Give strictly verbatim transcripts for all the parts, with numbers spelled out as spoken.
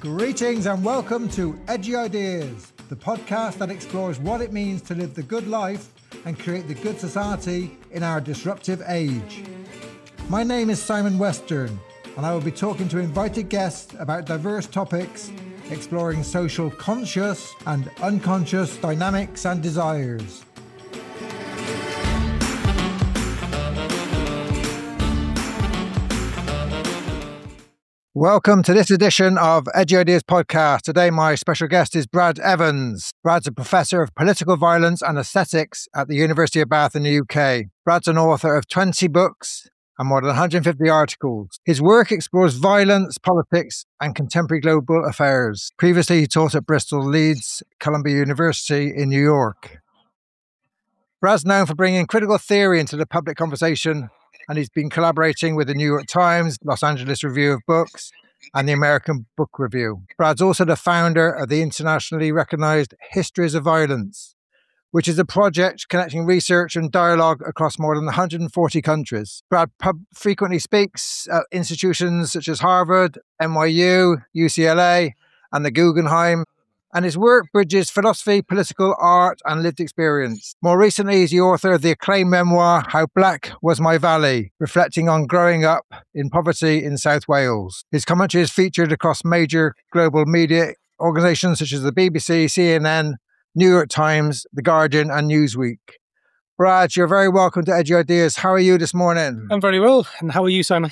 Greetings and welcome to Edgy Ideas, the podcast that explores what it means to live the good life and create the good society in our disruptive age. My name is Simon Western, and I will be talking to invited guests about diverse topics, exploring social conscious and unconscious dynamics and desires. Welcome to this edition of Edgy Ideas Podcast. Today, my special guest is Brad Evans. Brad's a professor of political violence and aesthetics at the University of Bath in the U K. Brad's an author of twenty books and more than one hundred fifty articles. His work explores violence, politics, and contemporary global affairs. Previously, he taught at Bristol, Leeds, Columbia University in New York. Brad's known for bringing critical theory into the public conversation, and he's been collaborating with the New York Times, Los Angeles Review of Books, and the American Book Review. Brad's also the founder of the internationally recognized Histories of Violence, which is a project connecting research and dialogue across more than one hundred forty countries. Brad pub- frequently speaks at institutions such as Harvard, N Y U, U C L A, and the Guggenheim, and his work bridges philosophy, political art, and lived experience. More recently, he's the author of the acclaimed memoir, How Black Was My Valley, reflecting on growing up in poverty in South Wales. His commentary is featured across major global media organizations such as the B B C, C N N, New York Times, The Guardian, and Newsweek. Brad, you're very welcome to Edgy Ideas. How are you this morning? I'm very well. And how are you, Simon?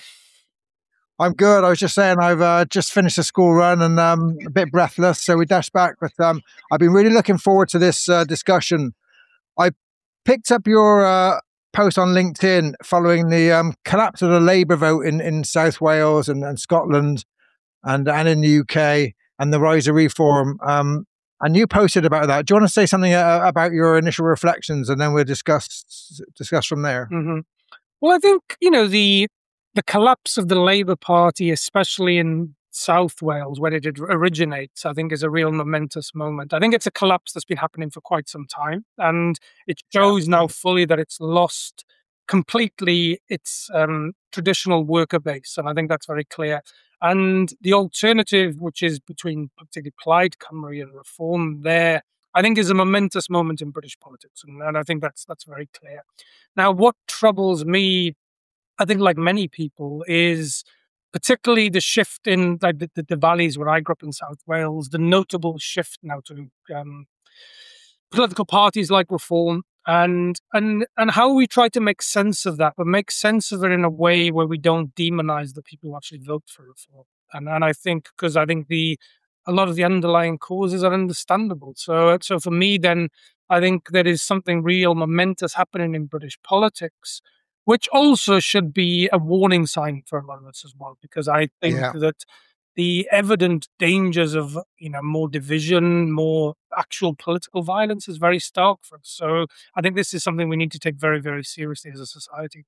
I'm good. I was just saying I've uh, just finished a school run and um, a bit breathless, so we dashed back. But um, I've been really looking forward to this uh, discussion. I picked up your uh, post on LinkedIn following the um, collapse of the Labour vote in, in South Wales and, and Scotland and, and in the U K and the rise of reform. Um, and you posted about that. Do you want to say something uh, about your initial reflections, and then we'll discuss discuss from there? Mm-hmm. Well, I think, you know, the the collapse of the Labour Party, especially in South Wales, where it originates, I think is a real momentous moment. I think it's a collapse that's been happening for quite some time, and it shows now fully that it's lost completely its um, traditional worker base, and I think that's very clear. And the alternative, which is between particularly Plaid Cymru and Reform there, I think is a momentous moment in British politics, and, and I think that's that's very clear. Now, what troubles me, I think, like many people, is particularly the shift in like the, the, the valleys where I grew up in South Wales, the notable shift now to um, political parties like Reform, and and and how we try to make sense of that, but make sense of it in a way where we don't demonize the people who actually vote for Reform. And and I think, because I think the a lot of the underlying causes are understandable. So so for me, then, I think there is something real momentous happening in British politics, which also should be a warning sign for a lot of us as well, because I think yeah. that the evident dangers of, you know, more division, more actual political violence is very stark for us. So I think this is something we need to take very, very seriously as a society.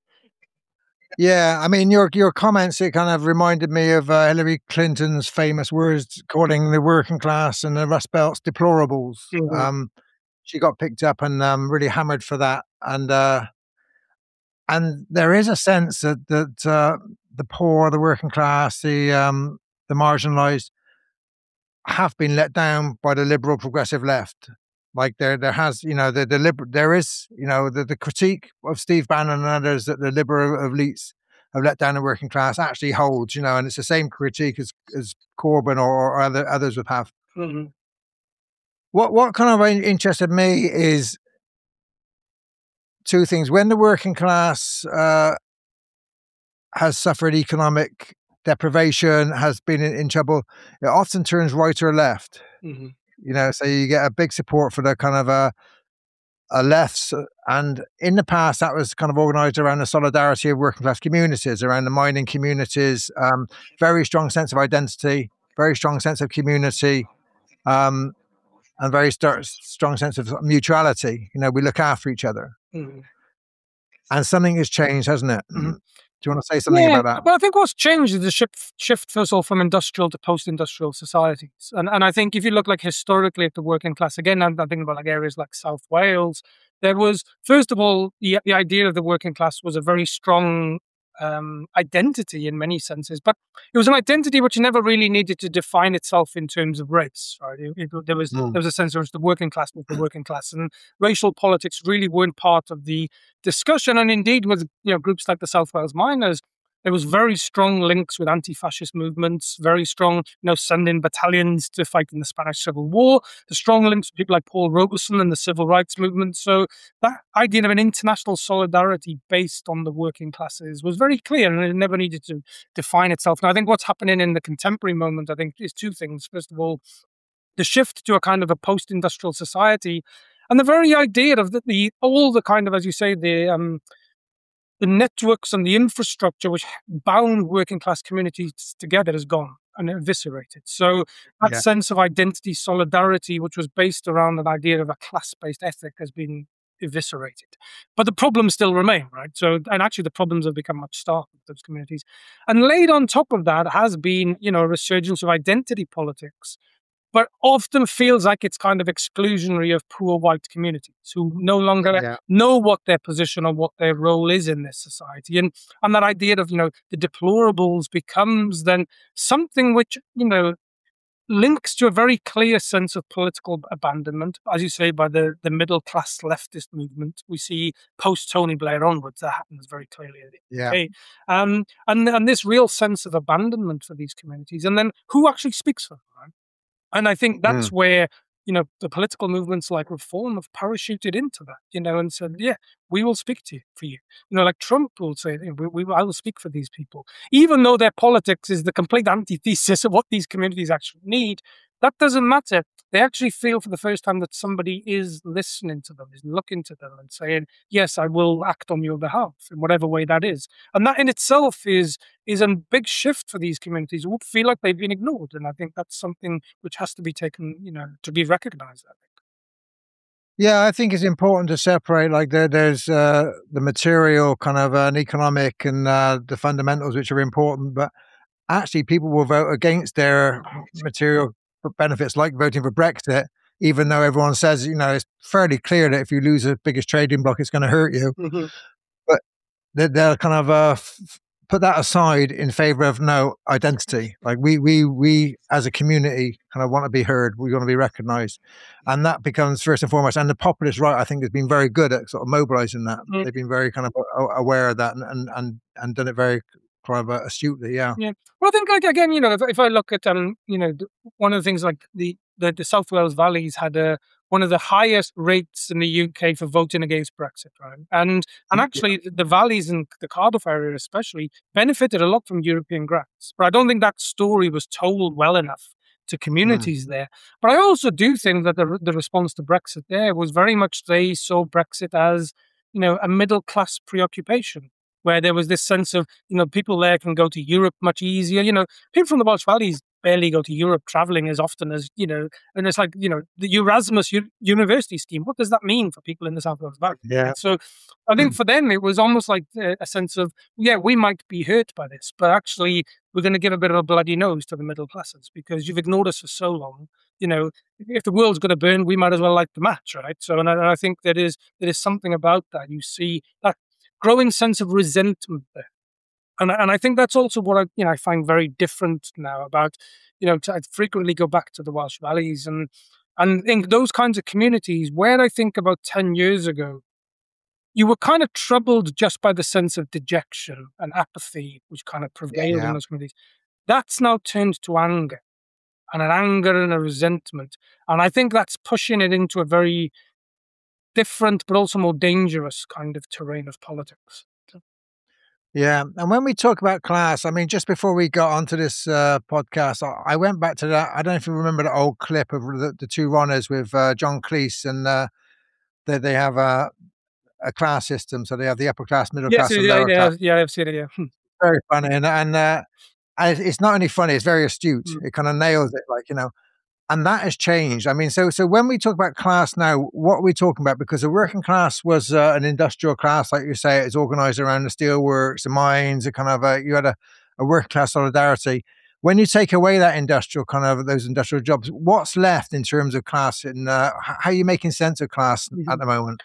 Yeah, I mean, your your comments, it kind of reminded me of uh, Hillary Clinton's famous words calling the working class and the Rust Belts deplorables. Mm-hmm. Um, she got picked up and um, really hammered for that. And uh, and there is a sense that, that uh, the poor, the working class, the um, the marginalised have been let down by the liberal progressive left. Like there, there has, you know, the the liber- there is, you know, the, the critique of Steve Bannon and others that the liberal elites have let down the working class actually holds, you know, and it's the same critique as as Corbyn or, or other others would have. Mm-hmm. What what kind of interested me is two things. When the working class uh, has suffered economic deprivation, has been in, in trouble, it often turns right or left. Mm-hmm. You know, so you get a big support for the kind of a, a lefts. And in the past, that was kind of organised around the solidarity of working class communities, around the mining communities, um, very strong sense of identity, very strong sense of community, um, and very st- strong sense of mutuality. You know, we look after each other. Mm-hmm. And something has changed, hasn't it? Mm-hmm. Do you want to say something yeah, about that? Well, I think what's changed is the shift, shift first of all, from industrial to post-industrial societies. And and I think if you look like historically at the working class, again, I'm, I'm thinking about like areas like South Wales, there was, first of all, the, the idea of the working class was a very strong um, identity in many senses, but it was an identity which never really needed to define itself in terms of race. Right? It, it, there was Mm. there was a sense of the working class was the working class, and racial politics really weren't part of the discussion. And indeed, with you know groups like the South Wales Miners, there was very strong links with anti-fascist movements, very strong, you know, sending battalions to fight in the Spanish Civil War, the strong links with people like Paul Robeson and the civil rights movement. So that idea of an international solidarity based on the working classes was very clear, and it never needed to define itself. And I think what's happening in the contemporary moment, I think, is two things. First of all, the shift to a kind of a post-industrial society, and the very idea of the, the all the kind of, as you say, the um, the networks and the infrastructure which bound working class communities together is gone and eviscerated. So that Yeah. sense of identity, solidarity, which was based around an idea of a class-based ethic, has been eviscerated. But the problems still remain, right? So, and actually the problems have become much starker with those communities. And laid on top of that has been, you know, a resurgence of identity politics, but often feels like it's kind of exclusionary of poor white communities who no longer Yeah. know what their position or what their role is in this society. And, and that idea of, you know, the deplorables becomes then something which, you know, links to a very clear sense of political abandonment, as you say, by the, the middle class leftist movement. We see post Tony Blair onwards, that happens very clearly in the Yeah. U K. Um, and, and this real sense of abandonment for these communities. And then who actually speaks for them, right? And I think that's Mm. where, you know, the political movements like Reform have parachuted into that, you know, and said, yeah, we will speak to you for you. You know, like Trump will say, we, we, I will speak for these people. Even though their politics is the complete antithesis of what these communities actually need, that doesn't matter. They actually feel for the first time that somebody is listening to them, is looking to them and saying, yes, I will act on your behalf in whatever way that is. And that in itself is is a big shift for these communities who feel like they've been ignored. And I think that's something which has to be taken, you know, to be recognized, I think. Yeah, I think it's important to separate, like there, there's uh, the material kind of uh, and economic and uh, the fundamentals which are important, but actually people will vote against their material benefits, like voting for Brexit, even though everyone says, you know, it's fairly clear that if you lose the biggest trading bloc, it's going to hurt you. Mm-hmm. But they, they'll kind of uh, f- put that aside in favor of no identity. Like we, we, we as a community kind of want to be heard. We want to be recognized. And that becomes first and foremost. And the populist right, I think, has been very good at sort of mobilizing that. Mm-hmm. They've been very kind of aware of that and, and, and, and done it very kind of uh, astutely. Yeah. Yeah. Well, I think, like, again, you know, if, if I look at, um, you know, one of the things like the, the, the South Wales Valleys had a, one of the highest rates in the U K for voting against Brexit, right? And and actually, yeah. the valleys in the Cardiff area especially benefited a lot from European grants. But I don't think that story was told well enough to communities mm. there. But I also do think that the the response to Brexit there was very much they saw Brexit as, you know, a middle class preoccupation, where there was this sense of, you know, people there can go to Europe much easier. You know, people from the Welsh Valleys barely go to Europe traveling as often as, you know, and it's like, you know, the Erasmus U- University scheme. What does that mean for people in the South Wales Valley? Yeah. So I think for them, it was almost like a, a sense of, yeah, we might be hurt by this, but actually we're going to give a bit of a bloody nose to the middle classes because you've ignored us for so long. You know, if the world's going to burn, we might as well light the match, right? So, and I, and I think there is, there is something about that. You see that growing sense of resentment there. And, and I think that's also what I, you know, I find very different now about, you know, I frequently go back to the Welsh Valleys and, and in those kinds of communities where I think about ten years ago, you were kind of troubled just by the sense of dejection and apathy, which kind of prevailed Yeah. in those communities. That's now turned to anger and an anger and a resentment. And I think that's pushing it into a very different, but also more dangerous kind of terrain of politics. Yeah. And when we talk about class, I mean, just before we got onto this uh, podcast, I, I went back to that. I don't know if you remember the old clip of the, the two runners with uh, John Cleese, and uh, they, they have a, a class system. So they have the upper class, middle yes, class, and yeah, lower yeah, class. yeah, I've seen it, yeah. Very funny. And, and, uh, and it's not only funny, it's very astute. Mm. It kind of nails it, like, you know. And that has changed. I mean, so so when we talk about class now, what are we talking about? Because the working class was uh, an industrial class, like you say, it's organized around the steelworks, the mines, a kind of a, you had a, a working class solidarity. When you take away that industrial kind of those industrial jobs, what's left in terms of class, and uh, how are you making sense of class mm-hmm. at the moment?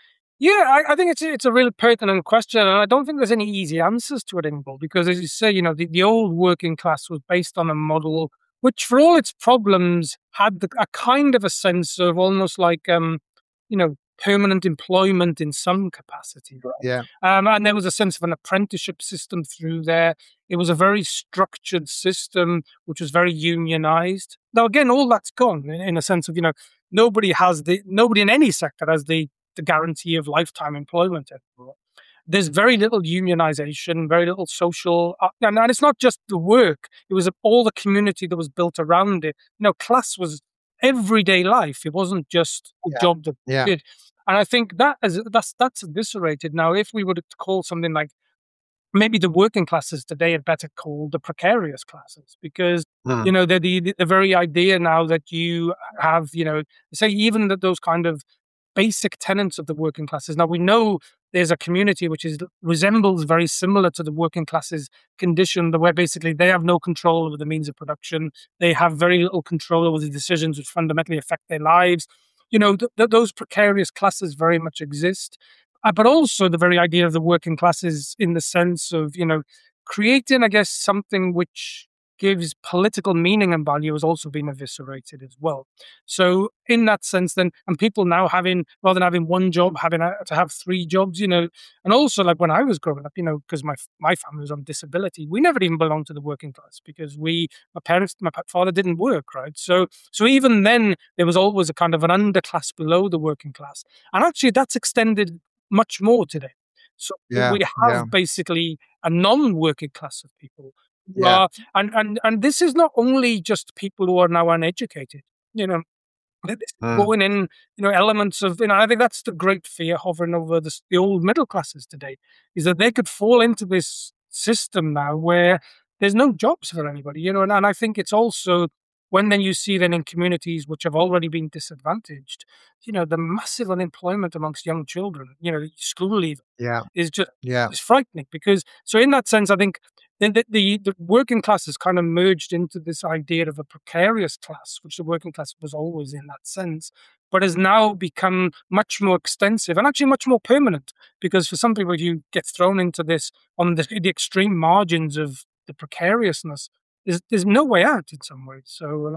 Yeah, I, I think it's a, it's a really pertinent question, and I don't think there's any easy answers to it anymore. Because, as you say, you know, the, the old working class was based on a model which, for all its problems, had the, a kind of a sense of almost like, um, you know, permanent employment in some capacity, right? Yeah. Um, and there was a sense of an apprenticeship system through there. It was a very structured system, which was very unionized. Now, again, all that's gone in, in a sense of, you know, nobody has the nobody in any sector has the the guarantee of lifetime employment anymore. There's very little unionization, very little social, uh, and, and it's not just the work. It was all the community that was built around it. You know, class was everyday life. It wasn't just a Yeah. job that Yeah. you did. And I think that is that's that's eviscerated now. If we were to call something like maybe the working classes today are better called the precarious classes, because Mm. you know the, the the very idea now that you have, you know, say even that those kind of basic tenets of the working classes. Now we know there's a community which is resembles very similar to the working classes condition, the where basically they have no control over the means of production. They have very little control over the decisions which fundamentally affect their lives. You know, th- th- those precarious classes very much exist. Uh, but also the very idea of the working classes in the sense of, you know, creating, I guess, something which gives political meaning and value has also been eviscerated as well. So in that sense, then, and people now having, rather than having one job, having a, to have three jobs, you know, and also like when I was growing up, you know, because my my family was on disability, we never even belonged to the working class because we, my parents, my pa- father didn't work, right? So so even then, there was always a kind of an underclass below the working class, and actually that's extended much more today. So Yeah. we Yeah. have basically a non-working class of people who Yeah. are, and, and, and this is not only just people who are now uneducated, you know, th- this is Mm. going in, you know, elements of, you know, I think that's the great fear hovering over the, s- the old middle classes today, is that they could fall into this system now where there's no jobs for anybody, you know, and, and I think it's also when then you see then in communities which have already been disadvantaged, you know, the massive unemployment amongst young children, you know, school leave Yeah. is just Yeah. is frightening because so in that sense, I think the, the the the working class has kind of merged into this idea of a precarious class, which the working class was always in that sense, but has now become much more extensive and actually much more permanent. Because for some people, if you get thrown into this on the, the extreme margins of the precariousness, there's there's no way out in some ways. So uh,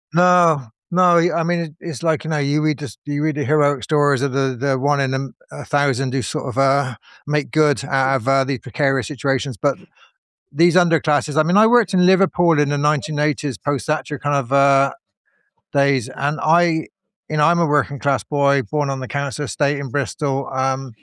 No, no. I mean, it, it's like, you know, you read this, you read the heroic stories of the the one in a, a thousand who sort of uh, make good out of uh, these precarious situations. But these underclasses. I mean, I worked in Liverpool in the nineteen eighties, post Thatcher kind of uh, days, and I, you know, I'm a working class boy, born on the council estate in Bristol. Um,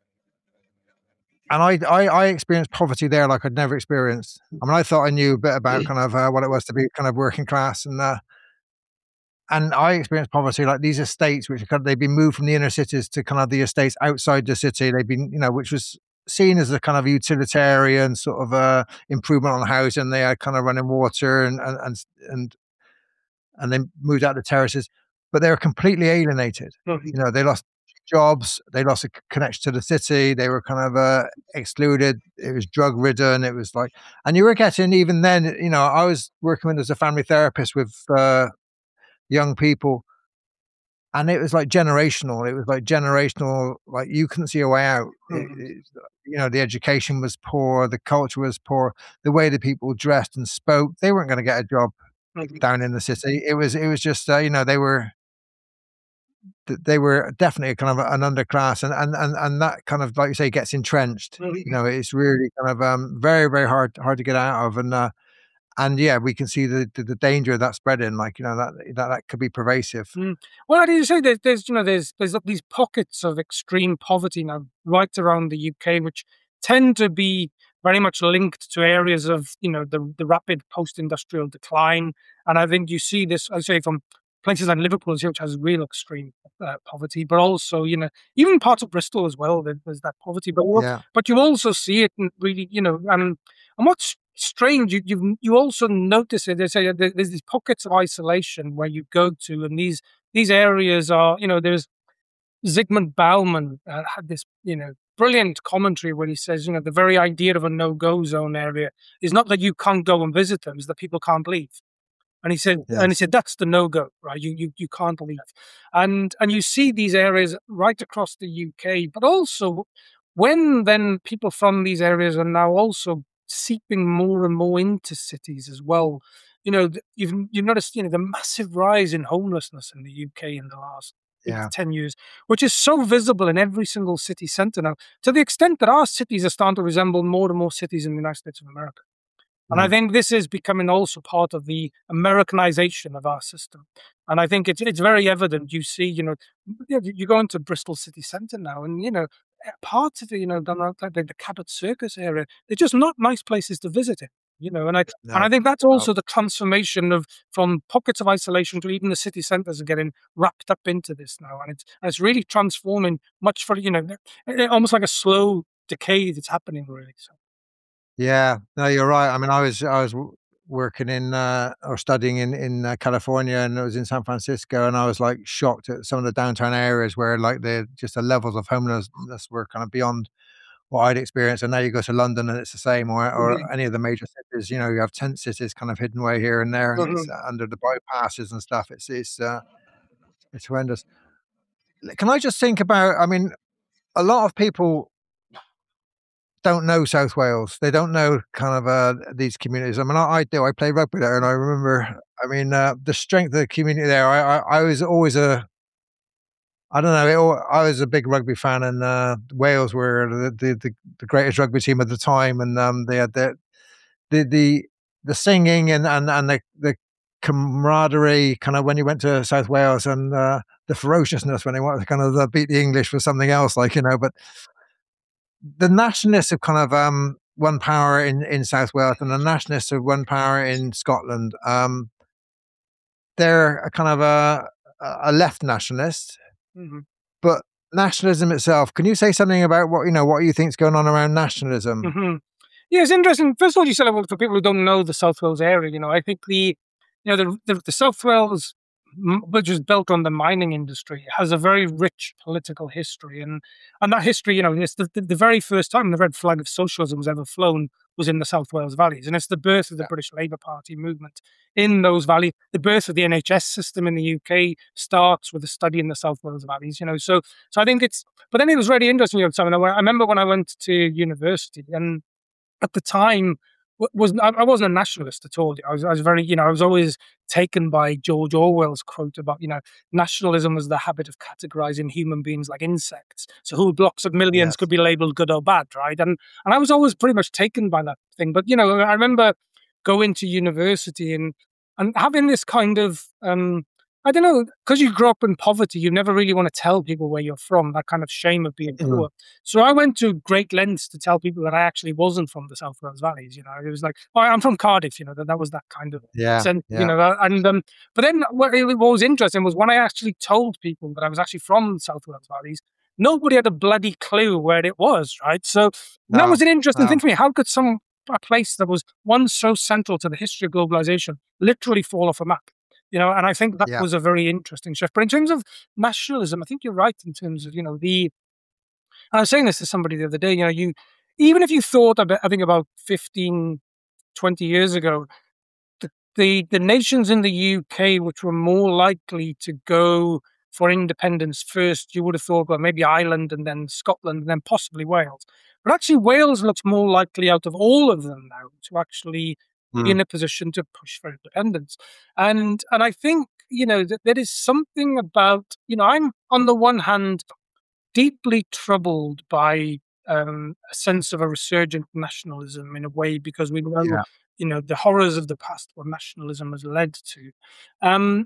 and I, I, I experienced poverty there like I'd never experienced. I mean, I thought I knew a bit about kind of uh, what it was to be kind of working class, and uh, and I experienced poverty like these estates, which are kind of, they've been moved from the inner cities to kind of the estates outside the city. They've been, you know, which was seen as a kind of utilitarian sort of uh, improvement on housing. They had kind of running water and and and and, and they moved out the terraces, but they were completely alienated. You know, they lost jobs, they lost a c- connection to the city. They were kind of uh, excluded. It was drug ridden. It was like, and you were getting even then. You know, I was working with as a family therapist with uh, young people, and it was like generational. It was like generational. Like you couldn't see a way out. It, it, you know, the education was poor, the culture was poor, the way the people dressed and spoke. They weren't going to get a job down in the city. It was, it was just, uh, you know, they were, they were definitely kind of an underclass, and and and and that kind of, like you say, gets entrenched. You know, it's really kind of um, very very hard hard to get out of, and uh, and yeah, we can see the, the the danger of that spreading. Like, you know, that that, that could be pervasive. Mm. Well, I did say there's, there's, you know, there's there's these pockets of extreme poverty now right around the U K, which tend to be very much linked to areas of, you know, the the rapid post-industrial decline, and I think you see this, I say, from places like Liverpool, which has real extreme uh, poverty, but also, you know, even parts of Bristol as well. there- There's that poverty, but you- Yeah, but you also see it in really, you know, and and what's strange, you you you also notice it. They say there- there's these pockets of isolation where you go to, and these these areas are, you know, there's Zygmunt Bauman uh, had this, you know, brilliant commentary where he says, you know, the very idea of a no-go zone area is not that you can't go and visit them, is that people can't leave. And he said, Yes. and he said, that's the no-go, right? You, you, you can't leave. And, and you see these areas right across the U K, but also when then people from these areas are now also seeping more and more into cities as well. You know, th- you've, you've noticed, you know, the massive rise in homelessness in the U K in the last eight Yeah. to ten years, which is so visible in every single city centre now, to the extent that our cities are starting to resemble more and more cities in the United States of America. And I Mm. think this is becoming also part of the Americanization of our system. And I think it's it's very evident. You see, you know, you you go into Bristol city centre now, and you know, eh, parts of it, you know, down out like the Cabot Circus area, they're just not nice places to visit it. You know, and I and No. I think that's No. also the transformation of from pockets of isolation to even the city centres are getting wrapped up into this now, and it's and it's really transforming much for you know, eh, almost like a slow decay that's happening really. So. Yeah, no, you're right. I mean, I was I was w- working in uh, or studying in in uh, California, and it was in San Francisco, and I was like shocked at some of the downtown areas where like the just the levels of homelessness were kind of beyond what I'd experienced. And now you go to London, and it's the same, or Mhm, or any of the major cities. You know, you have tent cities kind of hidden away here and there, and it's mhm, uh, under the bypasses and stuff. It's it's uh, it's horrendous. Can I just think about? I mean, a lot of people don't know South Wales. They don't know kind of uh, these communities. I mean, I, I do. I play rugby there, and I remember. I mean, uh, the strength of the community there. I, I, I was always a. I don't know. It, al- I was a big rugby fan, and uh, Wales were the, the the the greatest rugby team at the time, and um, they had the the the, the singing and and and the the camaraderie. Kind of when you went to South Wales, and uh, the ferociousness when they wanted to kind of uh, beat the English for something else, like you know. But the nationalists have kind of um, won power in, in South Wales, and the nationalists have won power in Scotland. Um, they're a kind of a, a left nationalist, mhm. but nationalism itself. Can you say something about what you know? What you think is going on around nationalism? hmm Yeah, it's interesting. First of all, you said about for people who don't know the South Wales area, you know, I think the, you know, the the, the South Wales, m- which is built on the mining industry, has a very rich political history, and and that history, you know, it's the, the, the very first time the red flag of socialism was ever flown was in the South Wales valleys, and it's the birth of the Yeah. British Labour Party movement in those valleys. The birth of the N H S system in the U K starts with a study in the South Wales valleys, you know. So, so I think it's. But then it was really interesting. You know, Simon, I remember when I went to university, and at the time wa- was I I wasn't a nationalist at all. I was I was very you know I was always taken by George Orwell's quote about you know nationalism was the habit of categorizing human beings like insects. So whole blocks of millions Yes. could be labeled good or bad, right? And and I was always pretty much taken by that thing. But you know I remember going to university and and having this kind of um I don't know, because you grew up in poverty, you never really want to tell people where you're from, that kind of shame of being Mhm. poor. So I went to great lengths to tell people that I actually wasn't from the South Wales Valleys. You know, it was like, oh, I'm from Cardiff. You know, that, that was that kind of Yeah. sense. You Yeah. know, uh, and um, but then what, it- what was interesting was when I actually told people that I was actually from the South Wales Valleys, nobody had a bloody clue where it was. Right. So that No. was an interesting thing No. for me. How could some a place that was once so central to the history of globalization literally fall off a map? You know, and I think that Yeah. was a very interesting shift. But in terms of nationalism, I think you're right in terms of you know the and I was saying this to somebody the other day, you know, you even if you thought about, I think about fifteen, twenty years ago, the, the, the nations in the U K which were more likely to go for independence first, you would have thought, well, maybe Ireland and then Scotland and then possibly Wales. But actually, Wales looks more likely out of all of them now to actually be Mm. in a position to push for independence. And and I think, you know, that there is something about, you know, I'm on the one hand deeply troubled by um, a sense of a resurgent nationalism in a way because we know, Yeah. you know, the horrors of the past, what nationalism has led to. Um,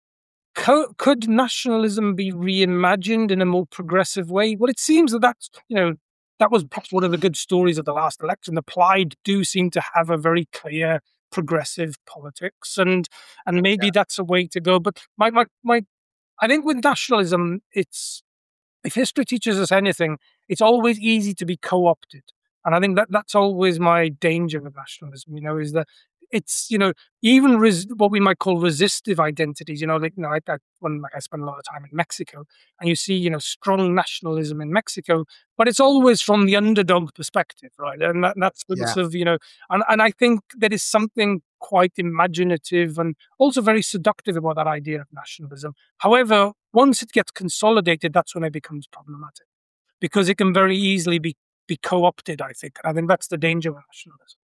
co- could nationalism be reimagined in a more progressive way? Well, it seems that that's, you know, that was perhaps one of the good stories of the last election. The Plaid do seem to have a very clear progressive politics, and and maybe Yeah. that's a way to go. But my my my, I think with nationalism, it's if history teaches us anything, it's always easy to be co-opted. And I think that that's always my danger with nationalism, you know, is that it's, you know, even res- what we might call resistive identities, you know, like, you know, I, I, when like I spend a lot of time in Mexico, and you see, you know, strong nationalism in Mexico, but it's always from the underdog perspective, right? And that, that's Yeah. sort of, you know, and, and I think there is something quite imaginative and also very seductive about that idea of nationalism. However, once it gets consolidated, that's when it becomes problematic because it can very easily be, be co-opted, I think. I think that's the danger of nationalism.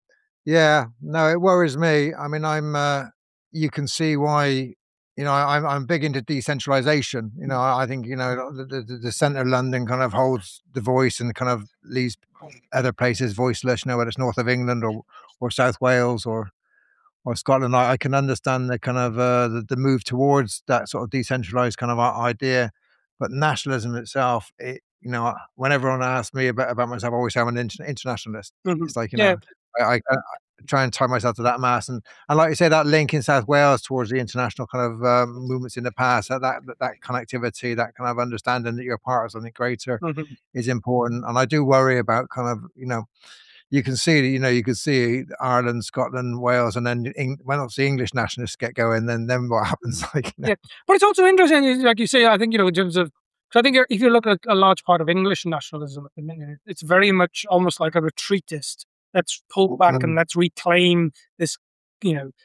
Yeah, no, it worries me. I mean, I'm. Uh, you can see why. You know, I'm I'm big into decentralization. You know, I, I think you know the, the the centre of London kind of holds the voice and kind of leaves other places voiceless. You know, whether it's north of England or or South Wales or or Scotland. I, I can understand the kind of uh, the, the move towards that sort of decentralized kind of i- idea, but nationalism itself, it you know, when everyone asks me about about myself, I always say I'm an inter- internationalist. Mhm. It's like you Yeah. know, I, I, I try and tie myself to that mass, and and like you say, that link in South Wales towards the international kind of um, movements in the past, that, that that connectivity, that kind of understanding that you're part of something greater Mhm. is important. And I do worry about kind of you know you can see, you know, you could see Ireland, Scotland, Wales, and then Eng- when obviously English nationalists get going, then then what happens? Like, you know, Yeah. But it's also interesting, is like you say, I think, you know, in terms of, so I think if you look at a large part of English nationalism at the minute, it's very much almost like a retreatist. Let's pull back and mm, let's reclaim this, you know,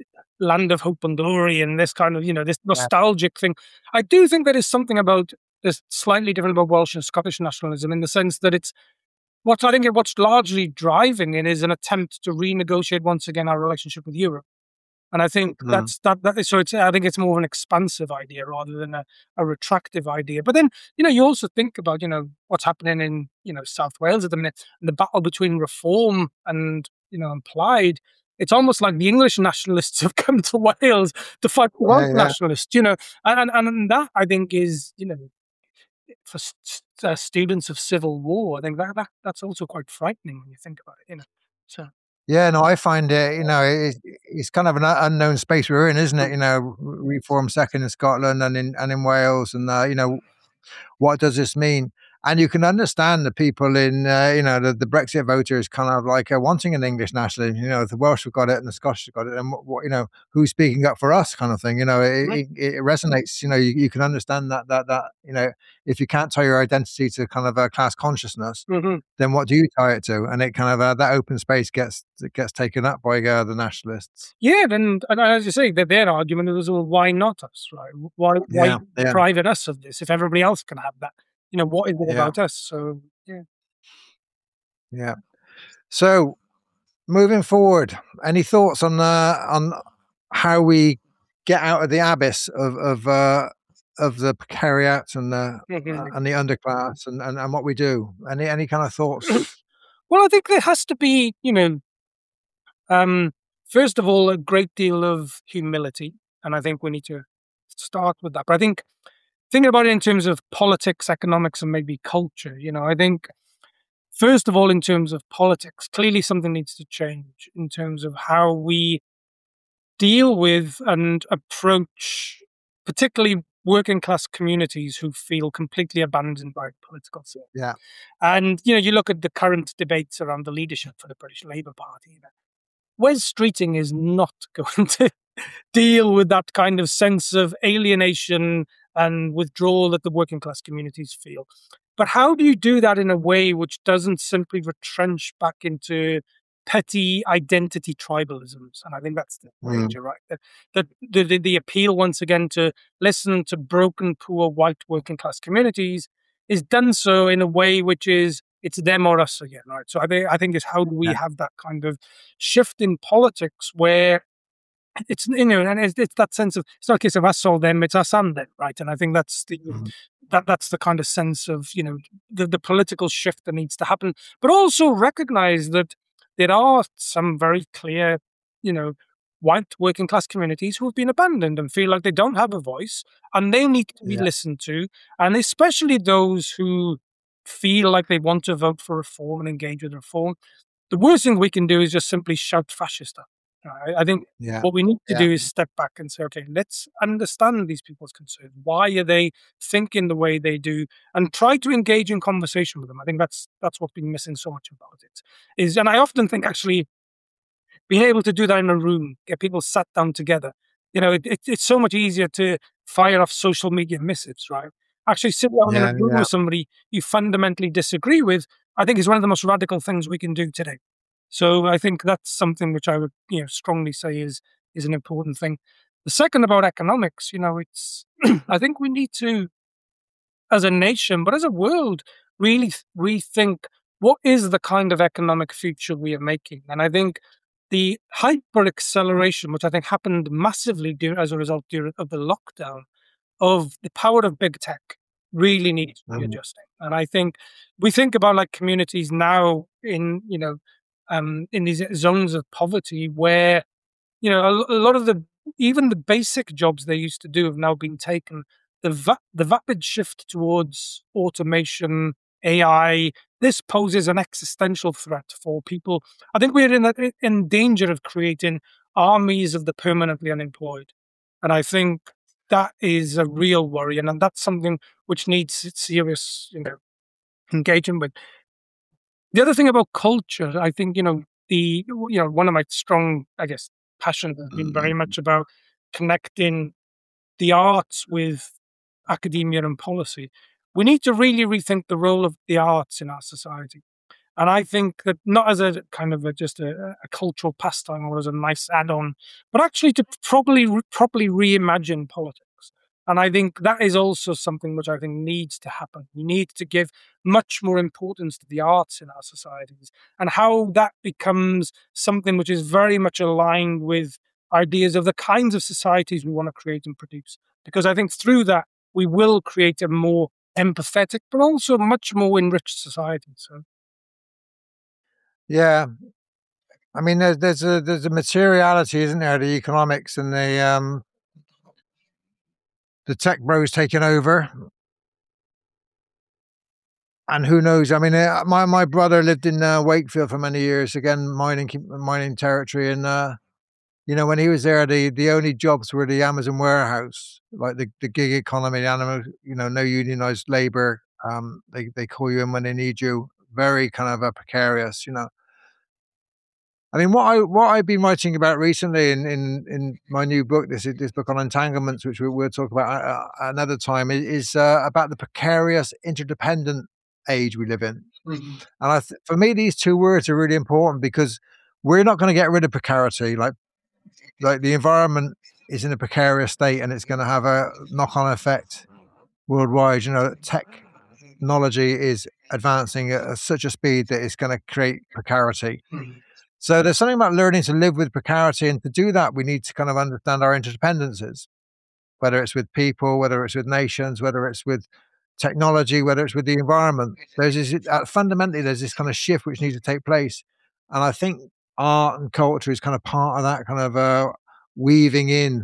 land of hope and glory and this kind of, you know, this yeah, nostalgic thing. I do think there is something about this slightly different about Welsh and Scottish nationalism in the sense that it's, what I think what's largely driving it is an attempt to renegotiate once again our relationship with Europe. And I think mm, that's that. that is, so it's. I think it's more of an expansive idea rather than a, a retractive idea. But then, you know, you also think about, you know, what's happening in, you know, South Wales at the minute, and the battle between Reform and, you know, and Plaid. It's almost like the English nationalists have come to Wales to fight the Welsh yeah, yeah, nationalists. You know, and and, and that I think is, you know, for s- s- uh, students of civil war, I think that, that that's also quite frightening when you think about it. You know, so. yeah. No, I find it, you know, it, it's kind of an u- unknown space we're in, isn't it? Mm. You know, reform second in Scotland and in and in Wales, and uh, you know, what does this mean? And you can understand the people in, uh, you know, the, the Brexit voters kind of like uh, wanting an English nationalism. You know, the Welsh have got it and the Scottish have got it, and what, what you know, who's speaking up for us, kind of thing. You know, it, Mhm. it, it resonates. You know, you, you can understand that that that you know, if you can't tie your identity to kind of a class consciousness, Mhm. then what do you tie it to? And it kind of uh, that open space gets gets taken up by uh, the nationalists. Yeah, then, and as you say, that their argument is, well, why not us, right? Why, why Yeah, yeah, deprive us of this if everybody else can have that? You know, what is it yeah, about us? So, yeah. yeah. So moving forward, any thoughts on uh, on how we get out of the abyss of of uh, of the precariat and the uh, Mhm. and the underclass and, and, and what we do? Any any kind of thoughts? Well, I think there has to be, you know, um, first of all, a great deal of humility, and I think we need to start with that. But I think thinking about it in terms of politics, economics, and maybe culture, you know, I think first of all, in terms of politics, clearly something needs to change in terms of how we deal with and approach, particularly working class communities who feel completely abandoned by political system. Yeah, And you know, you look at the current debates around the leadership for the British Labour Party. You know, Wes Streeting is not going to deal with that kind of sense of alienation and withdrawal that the working class communities feel. But how do you do that in a way which doesn't simply retrench back into petty identity tribalisms? And I think that's the mm, danger, right? That, that the, the, the appeal, once again, to listen to broken, poor, white working class communities is done so in a way which is it's them or us again, right? So I think I think is how do we yeah, have that kind of shift in politics where it's, you know, and it's, it's that sense of, it's not a case of us or them, it's us and them, right? And I think that's the mm, that that's the kind of sense of, you know, the, the political shift that needs to happen, but also recognize that there are some very clear, you know, white working class communities who have been abandoned and feel like they don't have a voice and they need to be yeah, listened to, and especially those who feel like they want to vote for reform and engage with reform. The worst thing we can do is just simply shout fascist at them, right? I think yeah, what we need to yeah, do is step back and say, okay, let's understand these people's concerns. Why are they thinking the way they do? And try to engage in conversation with them. I think that's that's what's been missing so much in politics. Is, and I often think actually being able to do that in a room, get people sat down together. You know, it, it, it's so much easier to fire off social media missives, right? Actually sit down in a Yeah, room yeah. with somebody you fundamentally disagree with, I think is one of the most radical things we can do today. So I think that's something which I would, you know, strongly say is is an important thing. The second about economics, you know, it's I think we need to, as a nation, but as a world, really th- rethink what is the kind of economic future we are making. And I think the hyper acceleration, which I think happened massively during, as a result during, of the lockdown, of the power of big tech, really needs to be Mhm. adjusting. And I think we think about like communities now in, you know, um, in these zones of poverty where, you know, a, a lot of the, even the basic jobs they used to do have now been taken. The, va- the vapid shift towards automation, A I, this poses an existential threat for people. I think we're in, a, in danger of creating armies of the permanently unemployed. And I think that is a real worry. And, and that's something which needs serious, you know, engagement with. The other thing about culture, I think, you know, the, you know, one of my strong, I guess, passions has been very much about connecting the arts with academia and policy. We need to really rethink the role of the arts in our society. And I think that not as a kind of a, just a, a cultural pastime or as a nice add-on, but actually to properly properly reimagine politics. And I think that is also something which I think needs to happen. We need to give much more importance to the arts in our societies and how that becomes something which is very much aligned with ideas of the kinds of societies we want to create and produce. Because I think through that, we will create a more empathetic, but also much more enriched society. So. Yeah. I mean, there's there's a there's a materiality, isn't there? The economics and the um the tech bros taking over, and who knows? I mean, uh, my my brother lived in uh, Wakefield for many years, again mining mining territory, and uh, you know when he was there, the the only jobs were the Amazon warehouse, like the, the gig economy, the animal, you know, no unionized labor. Um, they they call you in when they need you. Very kind of uh, precarious, you know. I mean, what I what I've been writing about recently in in, in my new book, this this book on entanglements, which we, we'll talk about uh, another time, is, is uh, about the precarious, interdependent age we live in. Mhm. And I th- for me, these two words are really important because we're not going to get rid of precarity. Like like the environment is in a precarious state, and it's going to have a knock-on effect worldwide. You know, technology is advancing at such a speed that it's going to create precarity. Mhm. So there's something about learning to live with precarity, and to do that, we need to kind of understand our interdependencies, whether it's with people, whether it's with nations, whether it's with technology, whether it's with the environment. There's this, uh, fundamentally, there's this kind of shift which needs to take place, and I think art and culture is kind of part of that kind of uh, weaving in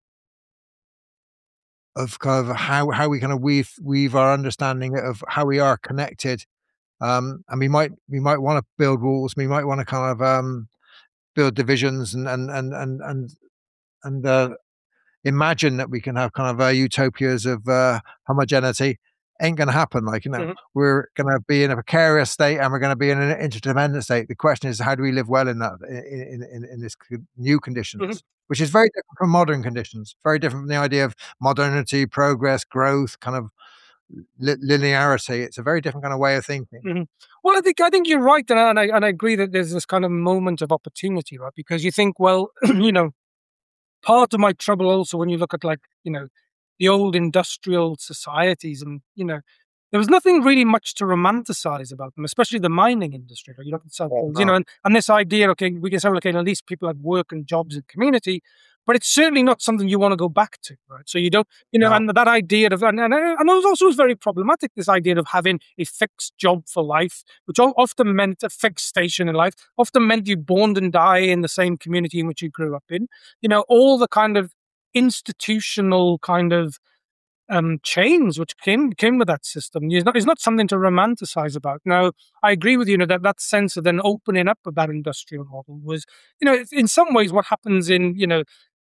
of kind of how how we kind of weave weave our understanding of how we are connected. Um, and we might we might want to build walls. We might want to kind of um, build divisions and and and and and and uh, imagine that we can have kind of uh, utopias of uh, homogeneity. Ain't going to happen. Like, you know, Mhm. we're going to be in a precarious state and we're going to be in an interdependent state. The question is, how do we live well in that, in, in, in this new Mhm. conditions, which is very different from modern conditions, very different from the idea of modernity, progress, growth, kind of li- linearity. It's a very different kind of way of thinking. Mhm. Well, I think I think you're right, and I, and I and I agree that there's this kind of moment of opportunity, right? Because you think, well, you know, part of my trouble also when you look at like you know the old industrial societies, and you know there was nothing really much to romanticize about them, especially the mining industry. Right? You look at South Wales, you know, and, and this idea, okay, we can say, okay, at least people have work and jobs and community, but it's certainly not something you want to go back to, right? So you don't, you know, No. and that idea of, and, and, and it was also was very problematic, this idea of having a fixed job for life, which o- often meant a fixed station in life, often meant you born and die in the same community in which you grew up in. You know, all the kind of institutional kind of um, chains which came came with that system is not, is not something to romanticize about. Now, I agree with you, you know, that that sense of then opening up of that industrial model was, you know, in some ways what happens in, you know,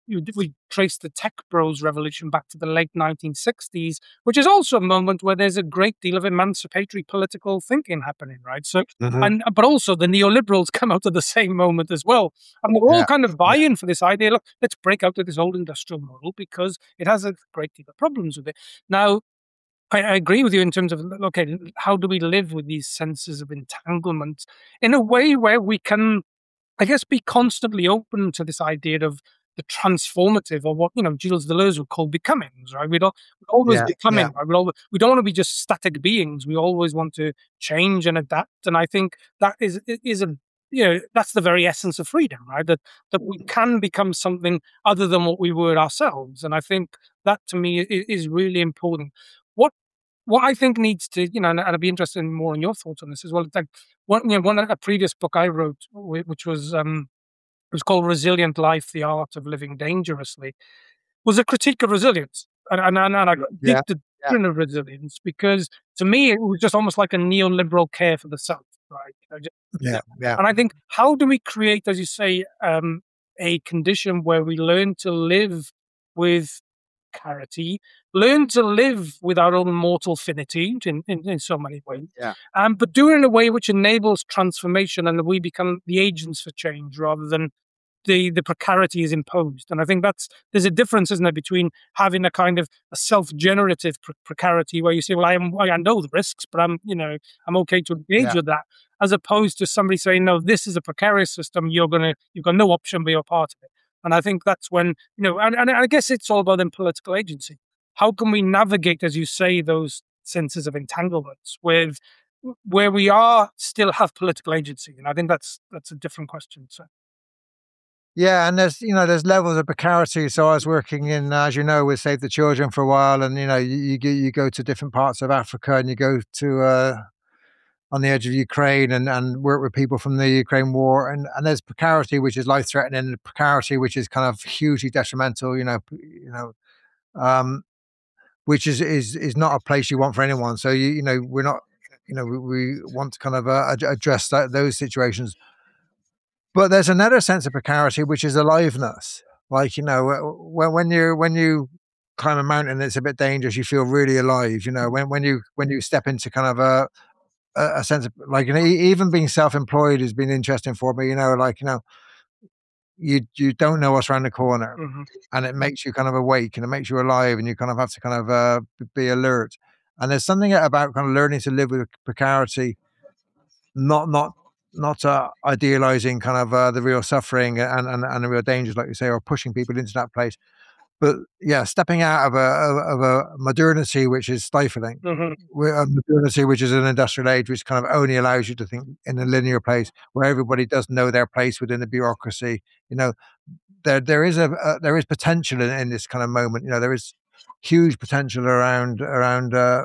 you, we trace the tech bros revolution back to the late nineteen sixties, which is also a moment where there's a great deal of emancipatory political thinking happening, right? So, Mhm. and but also the neoliberals come out of the same moment as well, and we're all Yeah. kind of buying for this idea. Look, let's break out of this old industrial model because it has a great deal of problems with it. Now, I, I agree with you in terms of, okay, how do we live with these senses of entanglement in a way where we can, I guess, be constantly open to this idea of the transformative, or what, you know, Gilles Deleuze would call becomings, right? We don't we're always Yeah. becoming, Yeah. right? We always, we don't want to be just static beings. We always want to change and adapt. And I think that is is a you know that's the very essence of freedom, right? That that we can become something other than what we were ourselves. And I think that to me is, is really important. What what I think needs to, you know, and I'd be interested in more in your thoughts on this as well. It's like one, you know, one a previous book I wrote, wh- which was um, it was called "Resilient Life: The Art of Living Dangerously," was a critique of resilience, and and, and, and I Yeah. critiqued the Yeah. doctrine of resilience because to me it was just almost like a neoliberal care for the self, right? You know, just- Yeah. Yeah. And I think, how do we create, as you say, um, a condition where we learn to live with clarity, learn to live with our own mortal finitude in, in, in so many ways, Yeah. um, but do it in a way which enables transformation and that we become the agents for change rather than the the precarity is imposed. And I think that's there's a difference, isn't there, between having a kind of a self-generative pre- precarity where you say, well, I am I know the risks, but I'm you know I'm okay to engage Yeah. with that, as opposed to somebody saying, no, this is a precarious system. You're gonna you've got no option, but you're part of it. And I think that's when you know, and, and I guess it's all about then political agency. How can we navigate, as you say, those senses of entanglements with where we are still have political agency? And I think that's that's a different question. So. Yeah, and there's you know there's levels of precarity. So I was working in, uh, as you know, with Save the Children for a while, and you know you you, go- you go to different parts of Africa, and you go to uh, on the edge of Ukraine, and, and work with people from the Ukraine war, and, and there's precarity which is life threatening, and precarity which is kind of hugely detrimental. You know, you know, um, which is is is not a place you want for anyone. So you you know we're not you know we, we want to kind of uh, ad- address that, those situations. But there's another sense of precarity, which is aliveness. Like, you know, when when you when you climb a mountain, it's a bit dangerous. You feel really alive. You know, when when you when you step into kind of a a, a sense of like, you know, e- even being self-employed has been interesting for me. You know, like you know, you you don't know what's around the corner, Mhm. and it makes you kind of awake, and it makes you alive, and you kind of have to kind of uh, b- be alert. And there's something about kind of learning to live with precarity, not not not uh, idealizing kind of uh, the real suffering and, and and the real dangers, like you say, or pushing people into that place. But yeah, stepping out of a of, of a modernity which is stifling, Mhm. wi- a modernity which is an industrial age, which kind of only allows you to think in a linear place where everybody does know their place within the bureaucracy. You know, there there is a, a there is potential in, in this kind of moment. You know, there is huge potential around around uh,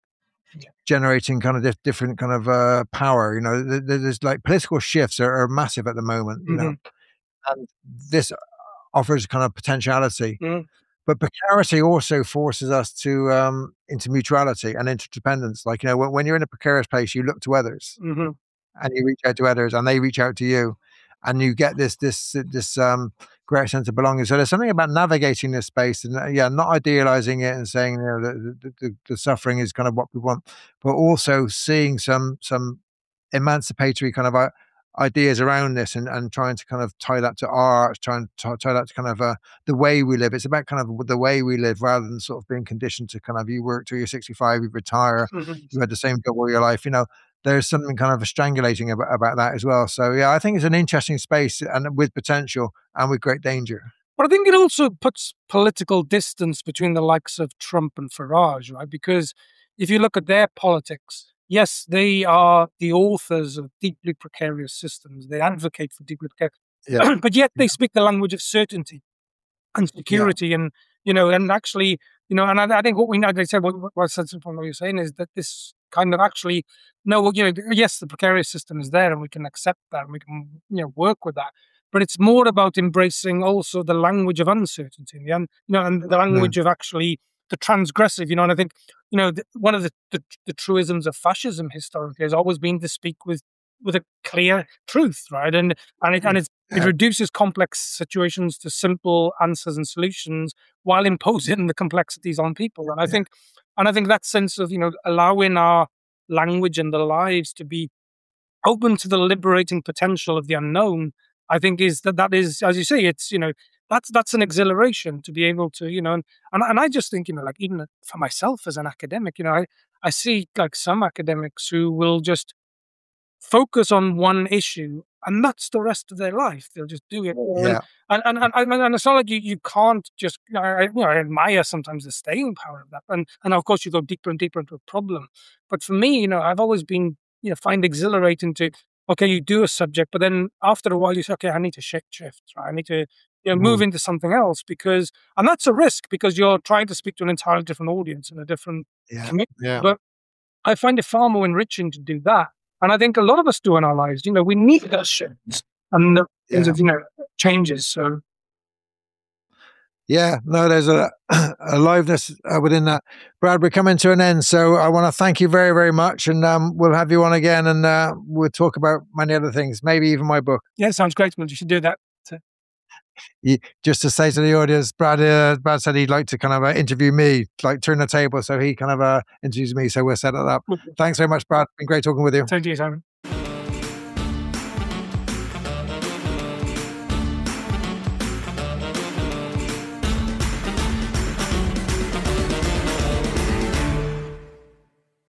generating kind of dif- different kind of uh, power. You know, th- th- there's like political shifts are, are massive at the moment. You know, Mhm. and this offers kind of potentiality. Mhm. But precarity also forces us to um, into mutuality and interdependence. Like you know, when, when you're in a precarious place, you look to others Mhm. and you reach out to others, and they reach out to you, and you get this this this um, great sense of belonging. So there's something about navigating this space, and uh, yeah, not idealizing it and saying you know the, the, the, the suffering is kind of what we want, but also seeing some some emancipatory kind of uh, ideas around this, and, and trying to kind of tie that to art, trying to tie that to kind of uh, the way we live. It's about kind of the way we live rather than sort of being conditioned to kind of you work till you're sixty-five, you retire, Mhm. you had the same job all your life. You know, there's something kind of strangulating about, about that as well. So yeah, I think it's an interesting space and with potential and with great danger. But I think it also puts political distance between the likes of Trump and Farage, right? Because if you look at their politics, yes, they are the authors of deeply precarious systems. They advocate for deeply Yeah, precarious, but yet yeah, they speak the language of certainty and yeah, security, and you know, and actually, you know, and I, I think what we know, they said, what, what I said from what you're saying is that this kind of actually, no, well, you know, yes, the precarious system is there, and we can accept that, and we can, you know, work with that. But it's more about embracing also the language of uncertainty, and the, un, you know, and the mm, language of actually the transgressive. You know, and I think, you know, the, one of the, the the truisms of fascism historically has always been to speak with with a clear truth, right? And and it and it, it reduces complex situations to simple answers and solutions while imposing the complexities on people. And I think and I think that sense of, you know, allowing our language and the lives to be open to the liberating potential of the unknown, I think is that that is, as you say, it's, you know, that's that's an exhilaration to be able to, you know, and and, and I just think, you know, like even for myself as an academic, you know, I, I see like some academics who will just focus on one issue and that's the rest of their life. They'll just do it. Yeah. And, and, and, and, and it's not like you, you can't just, you know, I, you know, I admire sometimes the staying power of that. And, and of course you go deeper and deeper into a problem. But for me, you know, I've always been, you know, find exhilarating to, okay, you do a subject, but then after a while you say, okay, I need to shift, shift, right? I need to, you know, move Mm. into something else because, and that's a risk because you're trying to speak to an entirely different audience and a different Yeah. community. Yeah. But I find it far more enriching to do that. And I think a lot of us do in our lives, you know, we need those shifts and the kinds Yeah. of, you know, changes. So, Yeah, no, there's a, a aliveness uh, within that. Brad, we're coming to an end, so I want to thank you very, very much, and um, we'll have you on again, and uh, we'll talk about many other things, maybe even my book. yeah, sounds great. Well, you should do that. You, just to say to the audience, Brad, uh, Brad said he'd like to kind of uh, interview me, like turn the table, so he kind of uh, interviews me, so we'll set it up. Okay. Thanks very much, Brad. It's been great talking with you. Thank you, Simon.